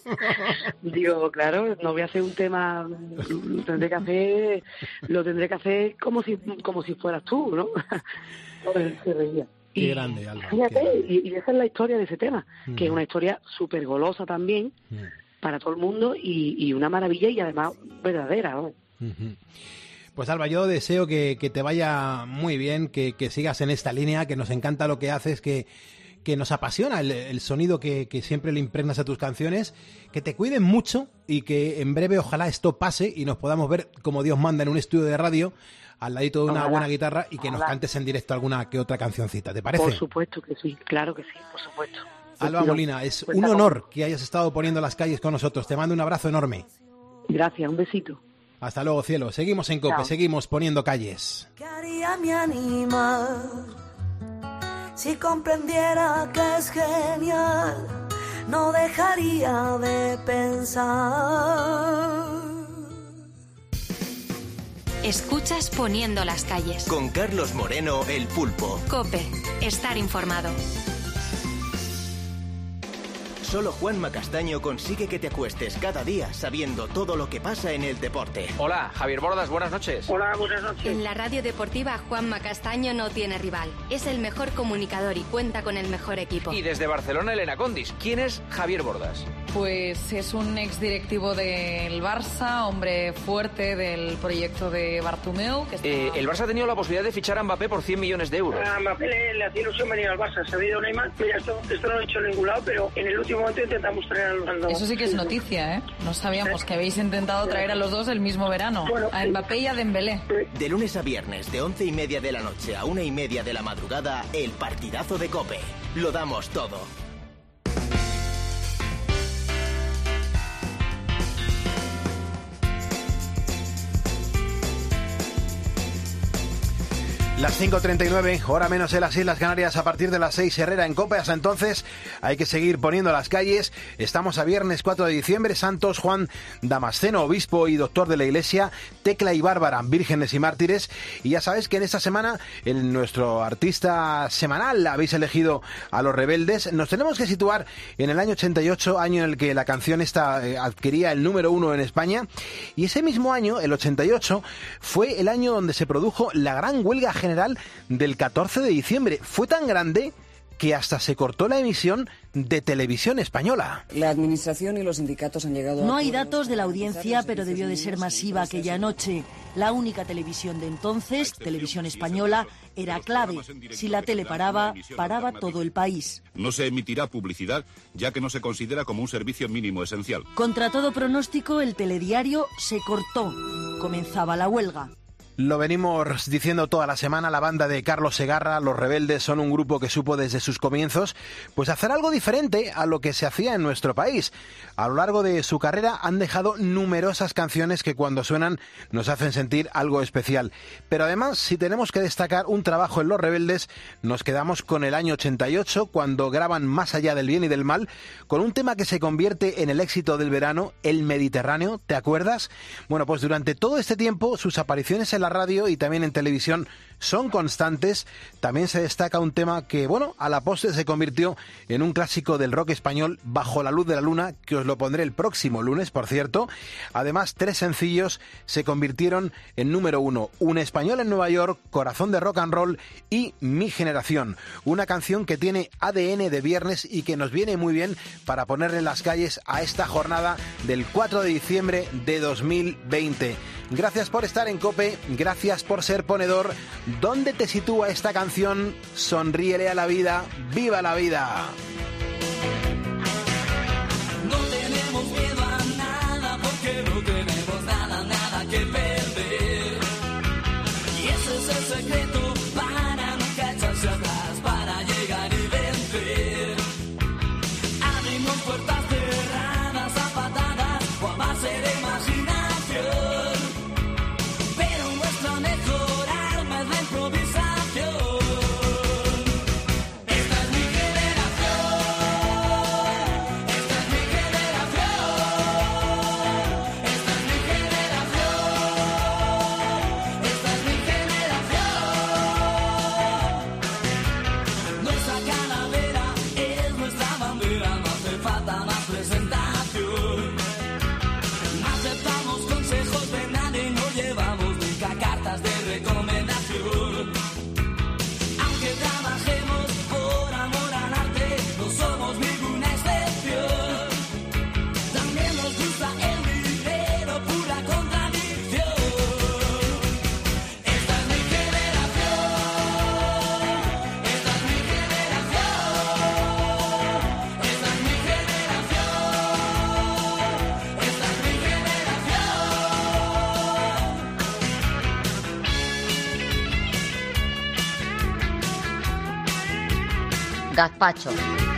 Digo, claro, no voy a hacer un tema, lo tendré que hacer, lo tendré que hacer como si como si fueras tú, ¿no? Él se reía. Qué y, grande, Alba. Fíjate, grande. Y, y esa es la historia de ese tema, mm. que es una historia súper golosa también mm. para todo el mundo y, y una maravilla y además verdadera, ¿no? Uh-huh. Pues Alba, yo deseo que, que te vaya muy bien, que, que sigas en esta línea, que nos encanta lo que haces, que, que nos apasiona el, el sonido que, que siempre le impregnas a tus canciones, que te cuiden mucho y que en breve ojalá esto pase y nos podamos ver como Dios manda en un estudio de radio al ladito de una ojalá, buena guitarra y que ojalá. nos cantes en directo alguna que otra cancioncita, ¿te parece? Por supuesto que sí, claro que sí, por supuesto. Alba Molina, es un honor que hayas estado poniendo las calles con nosotros, te mando un abrazo enorme. Gracias, un besito. Hasta luego, cielo. Seguimos en COPE, Chao. Seguimos poniendo calles. ¿Qué haría mi animal si comprendiera que es genial? No dejaría de pensar. Escuchas Poniendo las calles. Con Carlos Moreno, el Pulpo. COPE. Estar informado. Solo Juanma Castaño consigue que te acuestes cada día sabiendo todo lo que pasa en el deporte. Hola, Javier Bordas, buenas noches. Hola, buenas noches. En la radio deportiva, Juanma Castaño no tiene rival. Es el mejor comunicador y cuenta con el mejor equipo. Y desde Barcelona, Elena Condis. ¿Quién es Javier Bordas? Pues es un exdirectivo del Barça, hombre fuerte del proyecto de Bartomeu. Que está... eh, el Barça ha tenido la posibilidad de fichar a Mbappé por cien millones de euros. A Mbappé le, le hacía ilusión venir al Barça. Se ha habido Neymar. Mira, esto, esto no lo he hecho en ningún lado, pero en el último momento intentamos traer a los dos. Eso sí que es noticia, ¿eh? No sabíamos que habéis intentado traer a los dos el mismo verano. Bueno, a Mbappé y a Dembélé. De lunes a viernes, de once y media de la noche a una y media de la madrugada, el partidazo de COPE. Lo damos todo. Las cinco treinta y nueve, hora menos en las Islas Canarias, a partir de las seis Herrera en COPE. Hasta entonces hay que seguir poniendo las calles. Estamos a viernes cuatro de diciembre, santos Juan Damasceno, obispo y doctor de la Iglesia, Tecla y Bárbara, vírgenes y mártires. Y ya sabes que en esta semana, en nuestro artista semanal, habéis elegido a Los Rebeldes. Nos tenemos que situar en el año ochenta y ocho, año en el que la canción esta eh, adquiría el número uno en España. Y ese mismo año, el ochenta y ocho, fue el año donde se produjo la gran huelga general general del catorce de diciembre. Fue tan grande que hasta se cortó la emisión de Televisión Española. La administración y los sindicatos han llegado a... No hay datos de la audiencia, pero debió de ser masiva aquella noche. La única televisión de entonces, Televisión Española, era clave. Si la tele paraba, paraba todo el país. No se emitirá publicidad, ya que no se considera como un servicio mínimo esencial. Contra todo pronóstico, el telediario se cortó. Comenzaba la huelga. Lo venimos diciendo toda la semana, la banda de Carlos Segarra, Los Rebeldes, son un grupo que supo desde sus comienzos pues hacer algo diferente a lo que se hacía en nuestro país. A lo largo de su carrera han dejado numerosas canciones que cuando suenan nos hacen sentir algo especial. Pero además, si tenemos que destacar un trabajo en Los Rebeldes, nos quedamos con el año ochenta y ocho, cuando graban Más allá del bien y del mal, con un tema que se convierte en el éxito del verano, El Mediterráneo, ¿te acuerdas? Bueno, pues durante todo este tiempo sus apariciones en la la radio y también en televisión son constantes. También se destaca un tema que, bueno, a la postre se convirtió en un clásico del rock español, Bajo la luz de la luna, que os lo pondré el próximo lunes, por cierto. Además, tres sencillos se convirtieron en número uno: Un español en Nueva York, Corazón de rock and roll y Mi generación. Una canción que tiene A D N de viernes y que nos viene muy bien para ponerle en las calles a esta jornada del cuatro de diciembre de dos mil veinte. Gracias por estar en COPE, gracias por ser ponedor. ¿Dónde te sitúa esta canción? Sonríele a la vida, viva la vida. No tenemos miedo a nada porque no tenemos nada, nada que perder. Y ese es el secreto para nunca echarse atrás, para llegar y vencer. Abrimos puertas cerradas a patadas o a base de imaginación. Pero nuestra mejor arma es la improvisación. Esta es mi generación. Esta es mi generación. Esta es mi generación. Esta es mi generación. Nuestra calavera es nuestra bandera. No hace falta más presentación. No aceptamos consejos de nadie, no llevamos nunca cartas de recomendación. Aunque trabajemos por amor al arte, no somos ninguna excepción. También nos gusta el dinero, pura contradicción. Esta es mi generación. Esta es mi generación. Esta es mi generación. Esta es mi generación. Gazpacho.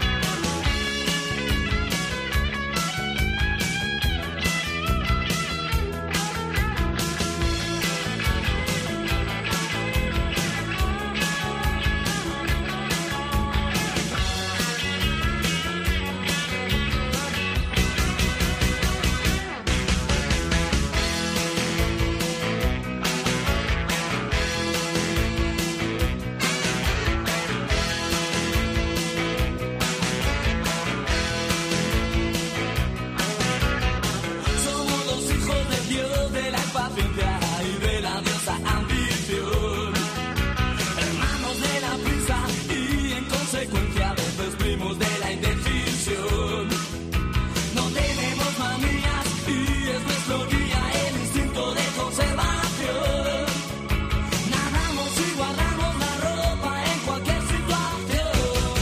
Somos los hijos de Dios, de la impaciencia y de la diosa ambición. Hermanos de la prisa y en consecuencia a veces primos de la indecisión. No tenemos manías y es nuestro guía el instinto de conservación. Nadamos y guardamos la ropa en cualquier situación.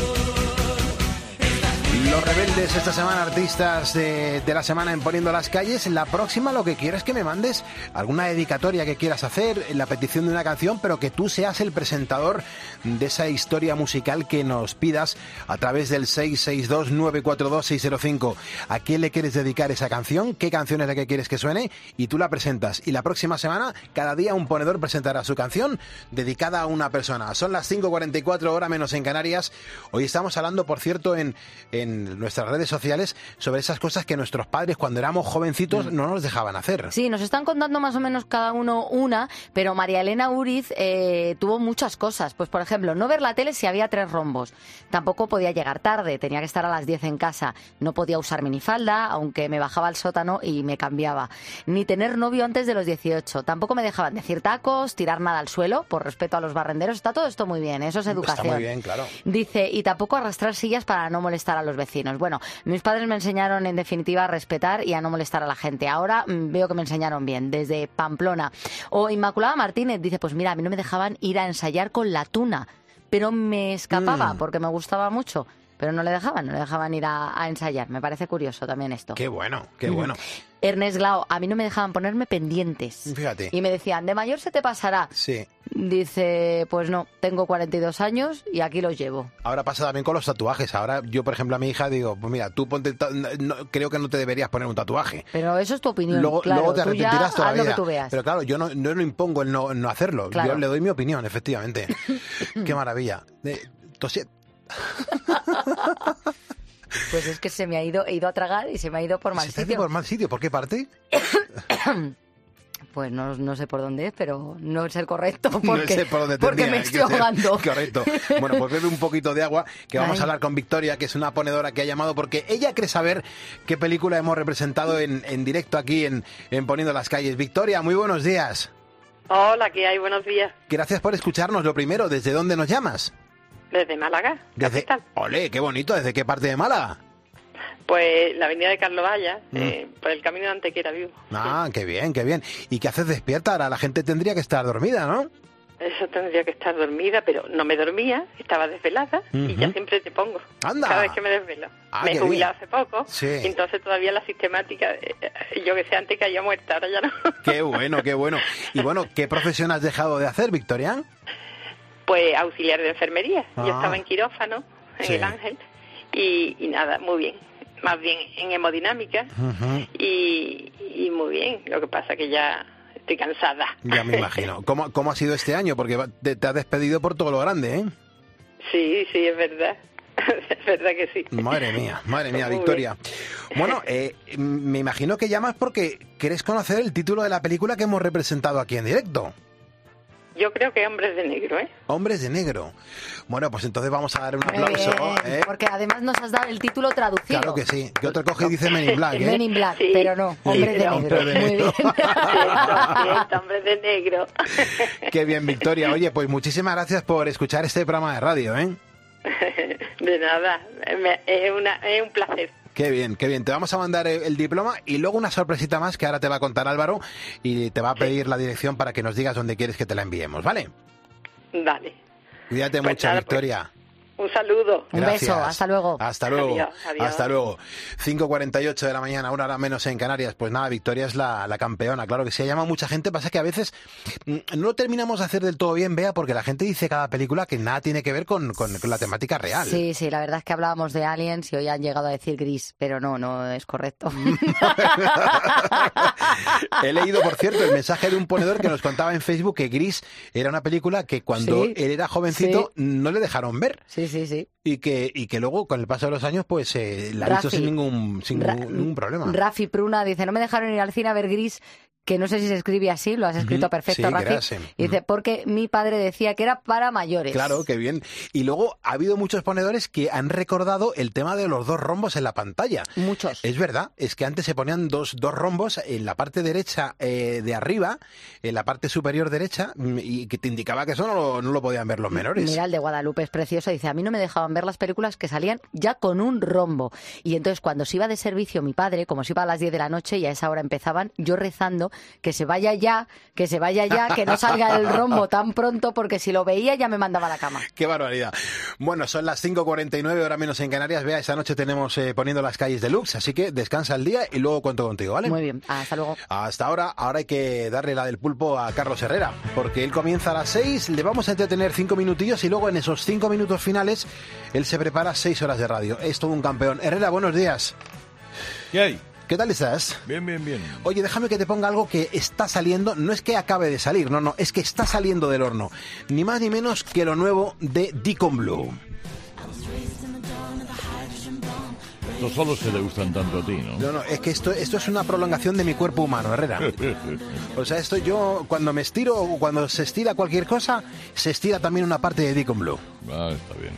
Los rebeldes esta semana, artistas de, de la semana en Poniendo las Calles. La próxima lo que quiero es que me mandes alguna dedicatoria que quieras hacer, la petición de una canción, pero que tú seas el presentador de esa historia musical que nos pidas a través del seis seis dos, nueve cuatro dos, seis cero cinco. ¿A quién le quieres dedicar esa canción? ¿Qué canción es la que quieres que suene? Y tú la presentas. Y la próxima semana, cada día un ponedor presentará su canción dedicada a una persona. Son las cinco cuarenta y cuatro, hora menos en Canarias. Hoy estamos hablando, por cierto, en, en nuestras redes sociales sobre esas cosas que nuestros padres cuando éramos jovencitos no nos dejaban hacer. Sí, nos están contando más o menos cada uno una, pero María Elena Uriz eh, tuvo muchas cosas. Pues, por ejemplo, no ver la tele si había tres rombos. Tampoco podía llegar tarde, tenía que estar a las diez en casa. No podía usar minifalda, aunque me bajaba al sótano y me cambiaba. Ni tener novio antes de los dieciocho. Tampoco me dejaban decir tacos, tirar nada al suelo, por respeto a los barrenderos. Está todo esto muy bien, eso es educación. Está muy bien, claro. Dice, y tampoco arrastrar sillas para no molestar a los vecinos. Bueno, mis padres me enseñaron en definitiva a respetar y a no molestar a la gente. Ahora mm, veo que me enseñaron bien, desde Pamplona. O Inmaculada Martínez dice, pues mira, a mí no me dejaban ir a ensayar con la tuna, pero me escapaba Mm. porque me gustaba mucho. Pero no le dejaban, no le dejaban ir a, a ensayar. Me parece curioso también esto. Qué bueno, qué Ujú. bueno. Ernest Glau, a mí no me dejaban ponerme pendientes. Fíjate. Y me decían, de mayor se te pasará. Sí. Dice, pues no, tengo cuarenta y dos años y aquí los llevo. Ahora pasa también con los tatuajes. Ahora yo, por ejemplo, a mi hija digo, pues mira, tú ponte, ta- no- creo que no te deberías poner un tatuaje. Pero eso es tu opinión. Luego, claro, luego te tú ya arrepentirás toda haz la lo que vida. tú veas. Pero claro, yo no, no lo impongo el no, no hacerlo. Claro. Yo le doy mi opinión, efectivamente. Qué maravilla. Eh, tosi- Pues es que se me ha ido, he ido a tragar y se me ha ido por mal ¿Se te hace sitio. por mal sitio? ¿Por qué parte? Pues no, no sé por dónde es, pero no es el correcto porque, no sé por dónde porque tendría me que estoy ser. ahogando. Correcto. Bueno, pues bebe un poquito de agua, que vamos Ay. a hablar con Victoria, que es una ponedora que ha llamado porque ella quiere saber qué película hemos representado en, en directo aquí en, en Poniendo las Calles. Victoria, muy buenos días. Hola, ¿qué hay? Buenos días. Gracias por escucharnos. Lo primero, ¿desde dónde nos llamas? Desde Málaga, Desde... capital. Olé, qué bonito. ¿Desde qué parte de Málaga? Pues la avenida de Carlos Valla, Mm. eh, por el camino de Antequera vivo. Ah, qué bien, qué bien. ¿Y qué haces despierta? Ahora la gente tendría que estar dormida, ¿no? Eso tendría que estar dormida, pero no me dormía, estaba desvelada y ya Ujú. siempre te pongo. Anda. Cada vez que me desvelo. Ah, me he qué jubilado bien. hace poco, Sí. entonces todavía la sistemática, eh, eh, yo que sé, antes caía muerta, ahora ya no. Qué bueno, qué bueno. Y bueno, ¿qué profesión has dejado de hacer, Victoria? Pues auxiliar de enfermería. Ah. Yo estaba en quirófano, en Sí. el Ángel, y, y nada, muy bien. Más bien en hemodinámica Ujú. y, y muy bien. Lo que pasa que ya estoy cansada. Ya me imagino. ¿Cómo, cómo ha sido este año? Porque va- te, te has despedido por todo lo grande, ¿eh? Sí, sí, es verdad. Es verdad que sí. Madre mía, madre mía, Muy Victoria. Bueno, eh, me imagino que llamas porque quieres conocer el título de la película que hemos representado aquí en directo. Yo creo que Hombres de Negro, ¿eh? Hombres de Negro. Bueno, pues entonces vamos a dar un Muy aplauso. bien, ¿eh? porque además nos has dado el título traducido. Claro que sí. Que otro coge y dice Men in Black, ¿eh? Men in Black, pero no, Hombres de pero Negro. Hombres de Muy Negro. bien. Cierto, Hombres de Negro. Qué bien, Victoria. Oye, pues muchísimas gracias por escuchar este programa de radio, ¿eh? De nada, me- es, una, es un placer. Qué bien, qué bien. Te vamos a mandar el, el diploma y luego una sorpresita más que ahora te va a contar Álvaro y te va a pedir la dirección para que nos digas dónde quieres que te la enviemos, ¿vale? Vale. Cuídate Pues mucho, nada, pues, Victoria. Un saludo. Un Gracias. beso, hasta luego. Hasta luego. Adiós, adiós. Hasta luego. cinco cuarenta y ocho de la mañana, una hora menos en Canarias. Pues nada, Victoria es la, la campeona. Claro que se llama mucha gente. Pasa que a veces mm, no lo terminamos de hacer del todo bien, Bea, porque la gente dice cada película que nada tiene que ver con, con- con la temática real. Sí, sí, la verdad es que hablábamos de Aliens y hoy han llegado a decir Gris, pero no, no es correcto. He leído, por cierto, el mensaje de un ponedor que nos contaba en Facebook que Gris era una película que cuando Sí. él era jovencito no le dejaron ver. Sí, sí, sí. Y que, y que luego, con el paso de los años, pues eh, la ha visto Rafi. sin ningún, sin Ra- ningún, ningún problema. Rafi Pruna dice, no me dejaron ir al cine a ver Gris, que no sé si se escribe así, lo has escrito Ujú, perfecto, sí, Rafi. gracias. Y dice, porque mi padre decía que era para mayores. Claro, qué bien. Y luego ha habido muchos ponedores que han recordado el tema de los dos rombos en la pantalla. Muchos. Es verdad, es que antes se ponían dos, dos rombos en la parte derecha eh, de arriba, en la parte superior derecha, mm, y que te indicaba que eso no lo, no lo podían ver los menores. Mira, el de Guadalupe es precioso. Dice, a mí no me dejaban ver las películas que salían ya con un rombo. Y entonces cuando se iba de servicio mi padre, como se iba a las diez de la noche y a esa hora empezaban, yo rezando que se vaya ya, que se vaya ya, que no salga el rombo tan pronto, porque si lo veía ya me mandaba a la cama. Qué barbaridad. Bueno, son las cinco cuarenta y nueve, hora menos en Canarias. Vea, esta noche tenemos eh, Poniendo las Calles deluxe, así que descansa el día y luego cuento contigo, ¿vale? Muy bien, hasta luego. Hasta ahora, ahora hay que darle la del pulpo a Carlos Herrera, porque él comienza a las seis, le vamos a entretener cinco minutillos y luego en esos cinco minutos finales él se prepara seis horas de radio. Es todo un campeón. Herrera, buenos días. ¿Qué hay? ¿Qué tal estás? Bien, bien, bien. Oye, déjame que te ponga algo que está saliendo, no es que acabe de salir, no, no, es que está saliendo del horno. Ni más ni menos que lo nuevo de Deacon Blue. Los solos que te gustan tanto a ti, ¿no? No, no, es que esto, esto es una prolongación de mi cuerpo humano, Herrera. O sea, esto yo, cuando me estiro o cuando se estira cualquier cosa, se estira también una parte de Deacon Blue. Ah, está bien.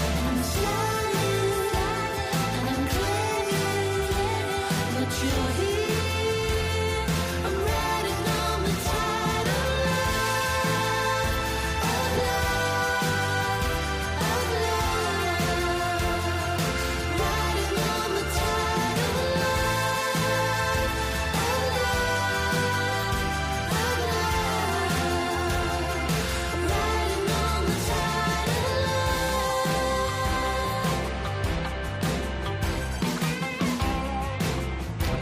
But you're here.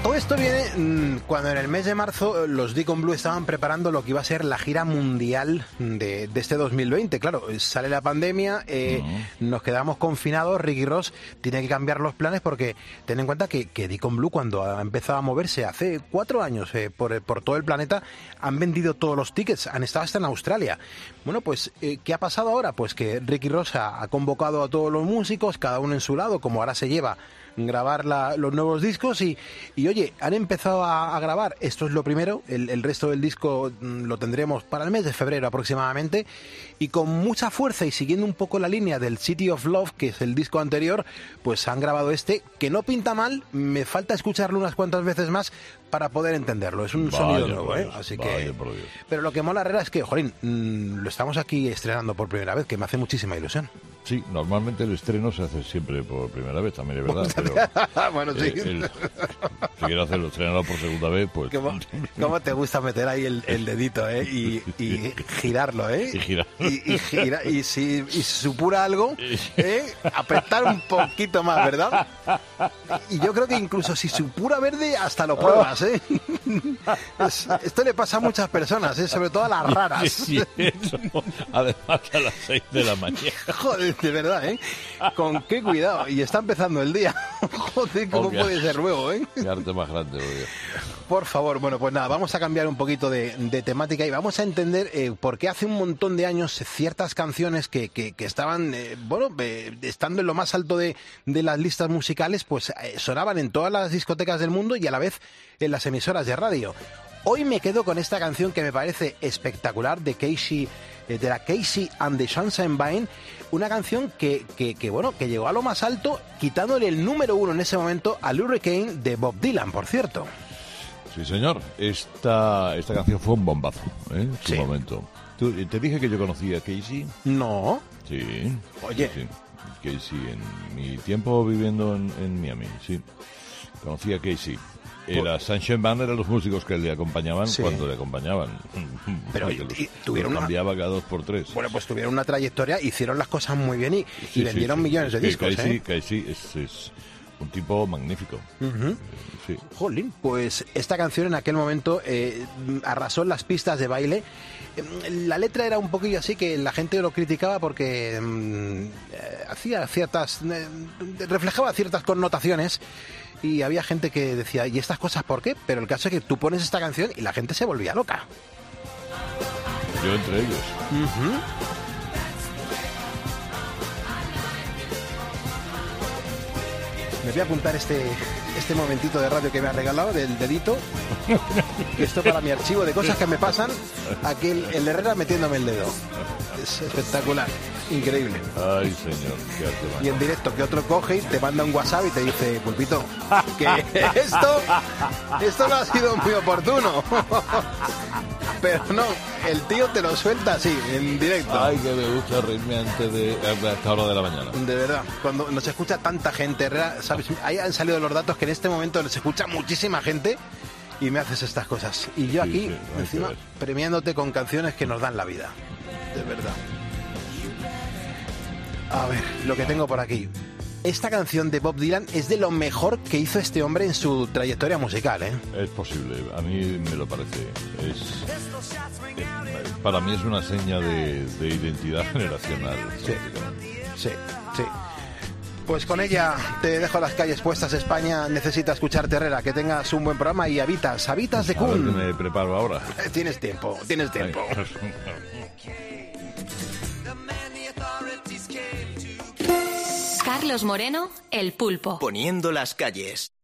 Todo esto viene mmm, cuando en el mes de marzo los Deacon Blue estaban preparando lo que iba a ser la gira mundial de, de este dos mil veinte. Claro, sale la pandemia, eh, uh-huh. nos quedamos confinados, Ricky Ross tiene que cambiar los planes porque ten en cuenta que, que Deacon Blue cuando ha empezado a moverse hace cuatro años eh, por, por todo el planeta han vendido todos los tickets, han estado hasta en Australia. Bueno, pues, eh, ¿qué ha pasado ahora? Pues que Ricky Ross ha, ha convocado a todos los músicos, cada uno en su lado, como ahora se lleva grabar la, los nuevos discos y, y oye, han empezado a, a grabar, esto es lo primero, el, el resto del disco mm, lo tendremos para el mes de febrero aproximadamente, y con mucha fuerza y siguiendo un poco la línea del City of Love, que es el disco anterior, pues han grabado este, que no pinta mal, me falta escucharlo unas cuantas veces más para poder entenderlo, es un vaya sonido nuevo, Dios, ¿eh? Así que... Pero lo que mola, Herrera, es que, jolín, mmm, lo estamos aquí estrenando por primera vez, que me hace muchísima ilusión. Sí, normalmente el estreno se hace siempre por primera vez, también es verdad, pero... bueno, sí. Eh, el, si quieres hacerlo estrenado por segunda vez, pues... ¿Cómo, cómo te gusta meter ahí el, el dedito, eh? Y, y girarlo, ¿eh? Y girar. Y, y, gira, y, si, y si supura algo, ¿eh? Apretar un poquito más, ¿verdad? Y yo creo que incluso si supura verde, hasta lo pruebas, ¿eh? Es, esto le pasa a muchas personas, ¿eh? Sobre todo a las raras. Sí, eso. Además a las seis de la mañana. Joder, de verdad, ¿eh? Con qué cuidado. Y está empezando el día. Joder, ¿cómo okay. puede ser luego, eh? Qué arte más grande, oye. Por favor, bueno, pues nada, vamos a cambiar un poquito de, de temática y vamos a entender eh, por qué hace un montón de años ciertas canciones que, que, que estaban, eh, bueno, eh, estando en lo más alto de, de las listas musicales, pues eh, sonaban en todas las discotecas del mundo y a la vez en las emisoras de radio. Hoy me quedo con esta canción que me parece espectacular de Casey, eh, de la Casey and the Sunshine Band, una canción que, que, que, bueno, que llegó a lo más alto, quitándole el número uno en ese momento al Hurricane de Bob Dylan, por cierto. Sí, señor. Esta, esta canción fue un bombazo, ¿eh? En su sí. momento. ¿Tú, ¿Te dije que yo conocía a Casey? No. Sí. Oye. Sí, sí. Casey, en mi tiempo viviendo en, en Miami, sí. Conocí a Casey. Era Sunshine Band, eran los músicos que le acompañaban sí. cuando le acompañaban. Pero y, los, y tuvieron los cambiaba cada dos por tres. Bueno, pues tuvieron una trayectoria, hicieron las cosas muy bien y, sí, y vendieron sí, sí. millones de discos. Casey, ¿eh? Casey es, es un tipo magnífico. Uh-huh. Sí. Jolín, pues esta canción en aquel momento eh, arrasó en las pistas de baile. La letra era un poquillo así que la gente lo criticaba porque eh, hacía ciertas, eh, reflejaba ciertas connotaciones y había gente que decía, ¿y estas cosas por qué? Pero el caso es que tú pones esta canción y la gente se volvía loca. Yo entre ellos. Uh-huh. Me voy a apuntar este, este momentito de radio que me ha regalado, del dedito. Esto para mi archivo de cosas que me pasan. Aquí el, el Herrera metiéndome el dedo. Es espectacular, increíble. Ay, señor, qué arte más. Y en directo que otro coge y te manda un WhatsApp y te dice, Pulpito, que esto, esto no ha sido muy oportuno. Pero no, el tío te lo suelta así, en directo. Ay, que me gusta reírme antes de a esta hora de la mañana. De verdad, cuando nos escucha tanta gente, Herrera, ¿sabes? Ahí han salido los datos que en este momento nos escucha muchísima gente y me haces estas cosas. Y yo aquí, sí, sí, encima, premiándote con canciones que nos dan la vida. De verdad. A ver, lo que tengo por aquí. Esta canción de Bob Dylan es de lo mejor que hizo este hombre en su trayectoria musical, ¿eh? Es posible, a mí me lo parece. Es, eh, para mí es una seña de, de identidad generacional. Sí, sí, sí. Pues con ella te dejo las calles puestas, España. Necesita escucharte, Herrera. Que tengas un buen programa y habitas, habitas de Kun. A ver que me preparo ahora. Tienes tiempo, tienes tiempo. Carlos Moreno, El Pulpo. Poniendo las calles.